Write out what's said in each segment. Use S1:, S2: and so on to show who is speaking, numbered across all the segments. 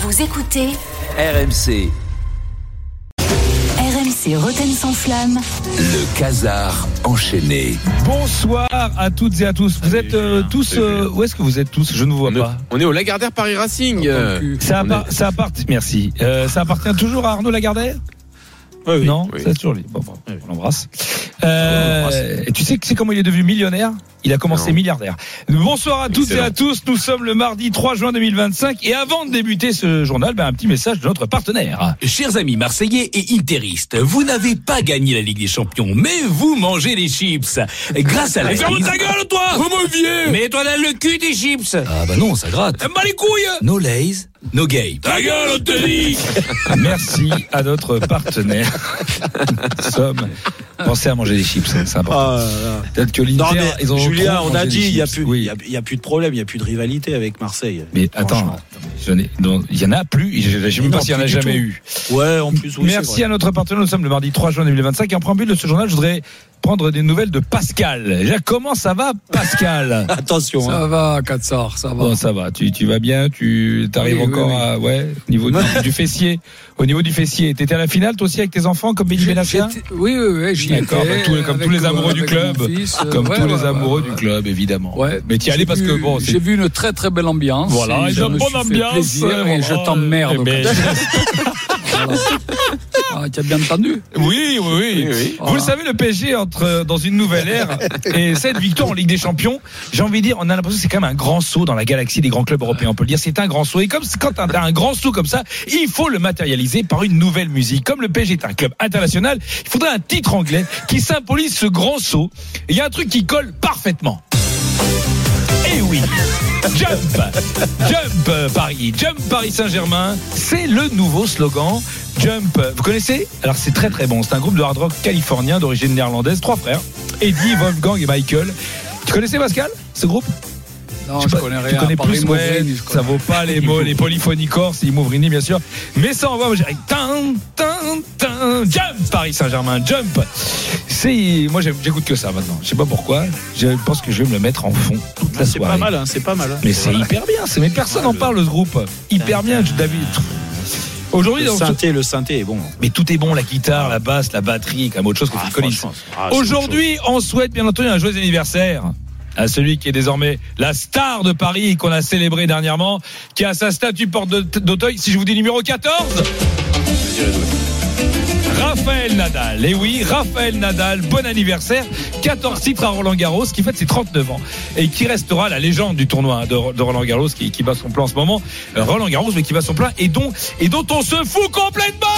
S1: Vous écoutez
S2: RMC.
S1: RMC Rotten sans flamme.
S2: Le Casar enchaîné.
S3: Bonsoir à toutes et à tous. Vous êtes tous... où est-ce que vous êtes tous ? Je ne vous vois pas.
S4: On est au Lagardère Paris Racing.
S3: Ça appartient. Merci. Ça appartient toujours à Arnaud Lagardère ?
S4: Oui.
S3: Non,
S4: Oui.
S3: c'est toujours lui. Bon, on l'embrasse. Et tu sais comment il est devenu millionnaire ? Il a commencé milliardaire. Bonsoir à toutes et à tous. Nous sommes le mardi 3 juin 2025. Et avant de débuter ce journal, un petit message de notre partenaire.
S5: Chers amis marseillais et interistes, vous n'avez pas gagné la Ligue des Champions, mais vous mangez des chips. Grâce à la
S4: Ferme ta gueule, toi! Vous vieux!
S5: Mets-toi dans le cul des chips.
S3: Ah bah non, ça gratte.
S5: Bah les couilles. No lays, no gay.
S4: Ta gueule, on te dit!
S3: Merci à notre partenaire. Nous sommes... Pensez à manger des chips, c'est important. Peut-être que l'Inter,
S6: Non, mais
S3: ils ont
S6: Julien,
S3: trop
S6: on a
S3: mangé
S6: dit,
S3: des
S6: il n'y a,
S3: chips.
S6: plus de problème, il n'y a plus de rivalité avec Marseille.
S3: Mais attends, il y en a plus, je ne sais même pas s'il y en a jamais eu.
S6: Ouais, en plus, oui.
S3: Merci à notre partenaire, nous sommes le mardi 3 juin 2025 et en préambule de ce journal, je voudrais prendre des nouvelles de Pascal. Déjà, comment ça va, Pascal?
S6: Attention.
S7: Ça va, Katsar, ça va.
S3: Bon, ça va, tu vas bien, tu t'arrives encore à, au niveau du fessier. Au niveau du fessier, t'étais à la finale toi aussi avec tes enfants comme Benny Benassia?
S7: Oui, j'y étais.
S3: D'accord, comme tous les amoureux du club, amoureux du club, évidemment.
S7: Ouais.
S3: Mais tu y allais parce que bon,
S7: j'ai vu une très très belle ambiance.
S3: Voilà, une bonne ambiance.
S7: Et je t'emmerde. Tu as bien entendu?
S3: Oui. Vous le savez, le PSG entre dans une nouvelle ère et cette victoire en Ligue des Champions, j'ai envie de dire, on a l'impression que c'est quand même un grand saut dans la galaxie des grands clubs européens. On peut le dire, c'est un grand saut. Et comme quand t'as un grand saut comme ça, il faut le matérialiser par une nouvelle musique. Comme le PSG est un club international, il faudrait un titre anglais qui symbolise ce grand saut. Et il y a un truc qui colle parfaitement. Eh oui, Jump Paris, Jump Paris Saint-Germain, c'est le nouveau slogan. Jump, vous connaissez ? Alors c'est très très bon, c'est un groupe de hard rock californien d'origine néerlandaise, 3 frères, Eddie, Wolfgang et Michael. Tu connaissais Pascal, ce groupe ?
S7: Non, je connais rien.
S3: Tu connais plus,
S7: Mouvrini,
S3: ça vaut pas les mots, les polyphonies corses, c'est Mouvrini bien sûr. Mais ça envoie, moi j'ai Jump Paris Saint-Germain, Jump. Moi j'écoute que ça maintenant. Je sais pas pourquoi. Je pense que je vais me le mettre en fond toute la soirée.
S6: C'est pas mal.
S3: Mais c'est hyper bien. Mais personne n'en parle de ce groupe. Hyper bien, David. Aujourd'hui,
S6: le synthé est bon.
S3: Mais tout est bon, la guitare, la basse, la batterie, comme autre chose que Phil Collins. Aujourd'hui, on souhaite bien entendu un joyeux anniversaire à celui qui est désormais la star de Paris qu'on a célébré dernièrement, qui a sa statue porte d'Auteuil. Si je vous dis numéro 14, Raphaël Nadal. Et oui, Raphaël Nadal, bon anniversaire. 14 titres à Roland Garros, qui fête ses 39 ans. Et qui restera la légende du tournoi de Roland Garros, qui bat son plein en ce moment. Roland Garros, mais qui bat son plein et dont on se fout complètement.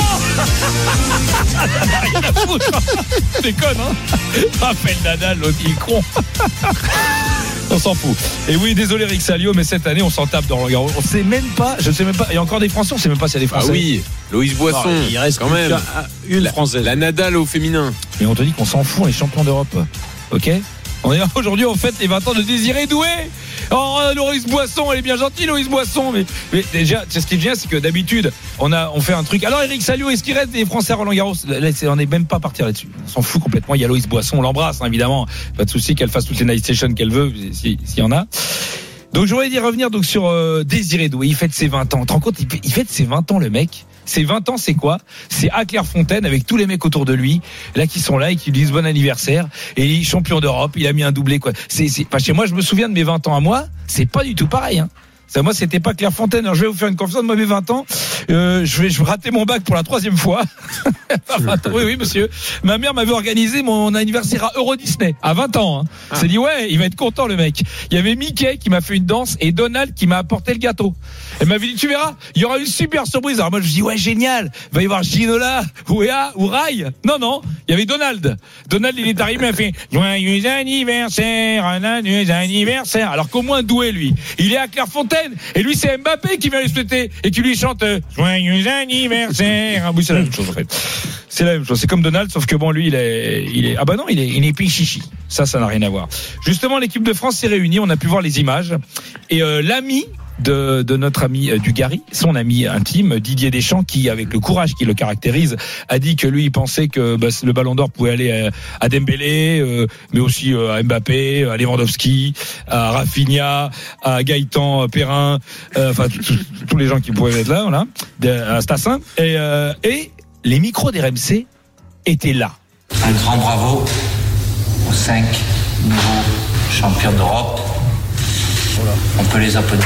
S3: Rien à foutre. Déconne, hein. Raphaël Nadal, l'autre, il est con. On s'en fout. Et oui, désolé Rick Salio, mais cette année on s'en tape dans Roland Garros. Je sais même pas. Il y a encore des Français, on sait même pas s'il y a des Français.
S4: Ah oui, Loïs Boisson.
S6: Il reste
S4: quand même
S6: une française.
S4: La Nadal au féminin.
S3: Mais on te dit qu'on s'en fout, on est champion d'Europe. Ok ? Aujourd'hui, on fête les 20 ans de Désiré Doué. Oh, Loïs Boisson, elle est bien gentille, Loïs Boisson. Mais déjà, ce qui est bien, c'est que d'habitude, on fait un truc. Alors, Eric Salio, est-ce qu'il reste des Français à Roland Garros ? Là, on n'est même pas parti là-dessus. On s'en fout complètement. Il y a Loïs Boisson, on l'embrasse, hein, évidemment. Pas de souci qu'elle fasse toutes les night sessions qu'elle veut, s'il y en a. Donc, je voudrais revenir donc sur Désiré Doué. Il fête ses 20 ans. Tu te rends compte, il fête ses 20 ans, le mec. Ses 20 ans, c'est quoi ? C'est à Clairefontaine avec tous les mecs autour de lui, là qui sont là et qui lui disent bon anniversaire. Et il est champion d'Europe, il a mis un doublé quoi. Chez moi, je me souviens de mes 20 ans à moi, c'est pas du tout pareil. Hein. Moi, c'était pas Clairefontaine. Alors, je vais vous faire une confidence de moi, mes 20 ans. Je vais rater mon bac pour la 3e fois. Oui, monsieur. Ma mère m'avait organisé mon anniversaire à Euro Disney à 20 ans. Hein. C'est dit ouais, il va être content le mec. Il y avait Mickey qui m'a fait une danse et Donald qui m'a apporté le gâteau. Elle m'avait dit tu verras, il y aura une super surprise. Alors moi je dis ouais génial. Il va y avoir Ginola, Ouéa ou Rai. Non, il y avait Donald. Donald il est arrivé, il m'a fait joyeux anniversaire, alors qu'au moins Doué lui, il est à Clairefontaine. Et lui c'est Mbappé qui vient lui souhaiter et qui lui chante joyeux anniversaire. Oui, c'est la même chose en fait. C'est la même chose, c'est comme Donald sauf que bon lui il est ah bah non, il est pichichi. Ça n'a rien à voir. Justement l'équipe de France s'est réunie, on a pu voir les images et l'ami de notre ami Dugarry, son ami intime, Didier Deschamps, qui, avec le courage qui le caractérise, a dit que lui, il pensait que le Ballon d'Or pouvait aller à Dembélé, mais aussi à Mbappé, à Lewandowski, à Rafinha, à Gaëtan Perrin, enfin tous les gens qui pouvaient être là, voilà, à Stassin. Et les micros d'RMC étaient là.
S8: Un grand bravo aux 5 nouveaux champions d'Europe. On peut les applaudir.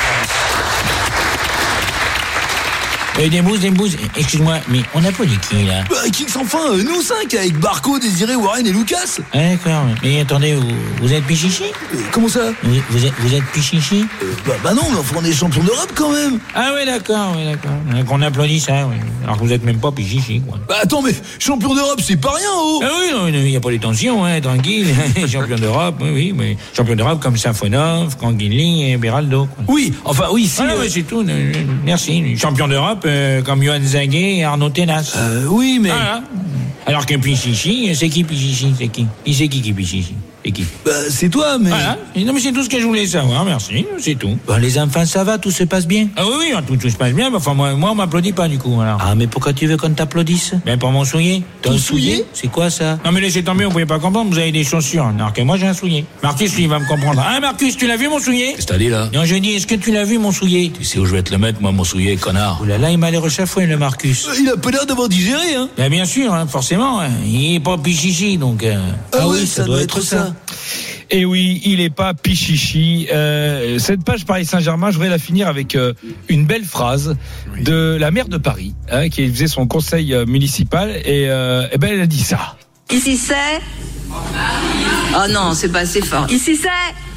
S5: Dembouze, excuse-moi, mais on applaudit qui là?
S9: Qui enfin, nous 5 avec Barco, Désiré, Warren et Lucas.
S5: D'accord, mais attendez, vous êtes Pichichi?
S9: Comment ça?
S5: Vous êtes Pichichi?
S9: Bah non, mais enfin on est champion d'Europe quand même.
S5: Ah oui, d'accord. Donc on applaudit ça, oui. Alors que vous êtes même pas Pichichi, quoi.
S9: Bah attends, mais champion d'Europe, c'est pas rien, oh.
S5: Ah oui, non, il n'y a pas de tension, hein, tranquille. Champion d'Europe, oui, mais champion d'Europe comme Safonov, Canguilly et Beraldo, quoi.
S9: Oui, enfin oui, si.
S5: Oui, c'est tout. Merci. Champion d'Europe comme Johan Zaguet et Arnaud Tenas.
S9: Oui, mais.
S5: Voilà. Alors que Pichichi, c'est qui Pichichi? C'est qui? C'est qui Pichichi? C'est qui?
S9: Bah, c'est toi, mais.
S5: Voilà. Non, mais c'est tout ce que je voulais savoir, merci, c'est tout.
S9: Bon, les enfants, ça va, tout se passe bien?
S5: Ah oui, tout se passe bien, mais enfin, moi, on m'applaudit pas, du coup, alors.
S9: Ah, mais pourquoi tu veux qu'on t'applaudisse?
S5: Ben, pour mon soulier.
S9: Ton soulier? C'est quoi ça?
S5: Non, mais laissez tomber, vous pouvez pas comprendre, vous avez des chaussures. Alors que moi, j'ai un soulier. Marcus, lui, il va me comprendre. Ah, Marcus, tu l'as vu, mon soulier?
S9: C'est-à-dire là?
S5: Non, je dis, est-ce que tu l'as vu, mon soulier?
S9: Tu sais où je vais te le mettre, moi, mon soulier, connard?
S5: Oh là là, il m'a l'air chafouin, le Marcus.
S9: Il a pas l'air d'avoir digéré, hein?
S5: Ben, bien sûr, hein, forcément. Hein. Il est pas Pichichi, donc.
S9: Ah oui, ça doit être ça.
S3: Et oui, il est pas Pichichi. Cette page Paris Saint-Germain, je voudrais la finir avec une belle phrase de la maire de Paris, hein, qui faisait son conseil municipal, et ben elle a dit ça.
S10: Ici c'est. Oh non, c'est pas assez fort. Ici c'est.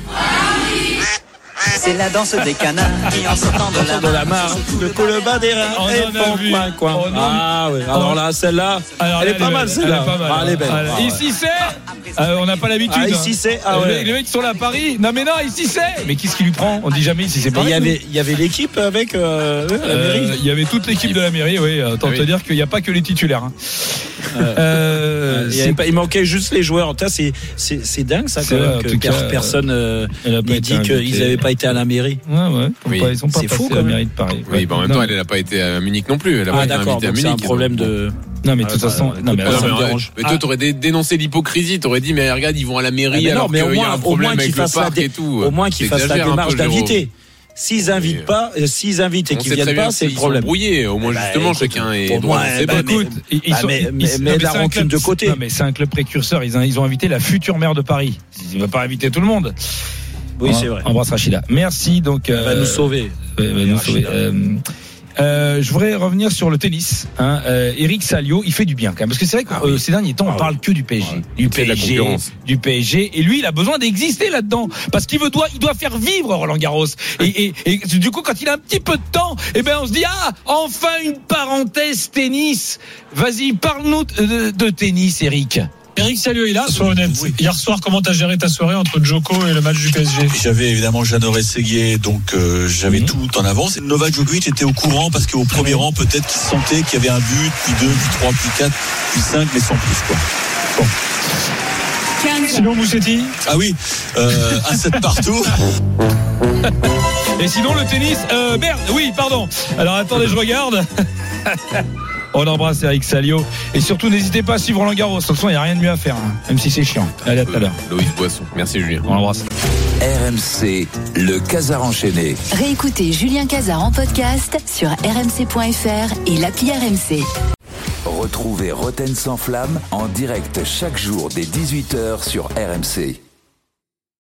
S11: C'est la danse des canards qui en sortant de la mare
S6: le coleba des reins
S3: On
S6: et
S3: en a
S6: font
S3: vu.
S6: coin. Ah oui, alors là, celle-là, elle est pas mal, celle-là. Ah, elle est belle.
S3: Alors, ici c'est. On n'a pas l'habitude.
S6: Ah, ici c'est. Ah ouais.
S3: Les mecs qui sont là à Paris. Non mais non, ici c'est. Mais qu'est-ce qui lui prend? On dit jamais ici c'est Paris.
S6: Il y avait l'équipe avec la mairie.
S3: Il y avait toute l'équipe de la mairie, oui. Autant te dire qu'il n'y a pas que les titulaires. Hein.
S6: Il manquait juste les joueurs. C'est dingue ça, quand même, que personne n'ait dit qu'ils n'avaient pas été à la mairie.
S3: Ouais.
S4: Oui.
S3: Ils sont pas
S6: C'est
S3: passés
S6: fou,
S3: à la mairie de Paris.
S4: Oui, en même temps, elle n'a pas été à Munich non plus. Elle a pas été
S6: D'accord,
S4: invitée à
S6: donc
S4: Munich.
S6: c'est un problème de.
S3: Non mais de toute façon, non mais
S6: ça me dérange.
S4: Mais toi, t'aurais dénoncé l'hypocrisie. T'aurais dit, mais regarde, ils vont à la mairie alors qu'il y a un problème avec le parc et tout.
S6: Au moins qu'ils fassent la démarche d'inviter. S'ils invitent pas, et qu'ils viennent pas, c'est le problème.
S4: Brouillés. Au moins, justement, chacun est droit dans ses bottes.
S3: écoute,
S6: mais la rancune de côté.
S3: Non mais c'est un club précurseur. Ils ont invité la future maire de Paris. Il ne va pas inviter tout le monde.
S6: Oui, c'est vrai.
S3: Embrasse Rachida. Merci donc.
S6: Elle va nous sauver.
S3: Nous sauver. Je voudrais revenir sur le tennis. Eric Salio, il fait du bien quand même, parce que c'est vrai que ces derniers temps, on parle que du PSG, du PSG, et lui, il a besoin d'exister là-dedans, parce qu'il doit faire vivre Roland Garros. Et du coup, quand il a un petit peu de temps, on se dit enfin une parenthèse tennis. Vas-y, parle-nous de tennis, Eric.
S12: Eric Salio est là, sois honnête. Oui. Hier soir, comment t'as géré ta soirée entre Djoko et le match du PSG?
S13: J'avais évidemment Jeannot Rességuier, donc j'avais tout en avance. Novak Djokovic était au courant parce qu'au premier rang, peut-être qu'il sentait qu'il y avait un but, puis 2, puis 3, puis 4, puis 5, mais sans plus, quoi. Bon.
S12: Sinon, Moussetti?
S13: Ah oui, un 7 partout.
S3: Et sinon, le tennis, pardon. Alors attendez, je regarde. On embrasse Eric Salio. Et surtout, n'hésitez pas à suivre Roland Garros. De toute façon, il n'y a rien de mieux à faire, même si c'est chiant. Allez, à tout à l'heure.
S4: Loïs Boisson. Merci, Julien.
S3: On l'embrasse.
S2: RMC, le Casar enchaîné.
S1: Réécoutez Julien Casar en podcast sur rmc.fr et l'appli RMC.
S2: Retrouvez Roten sans flamme en direct chaque jour dès 18h sur RMC.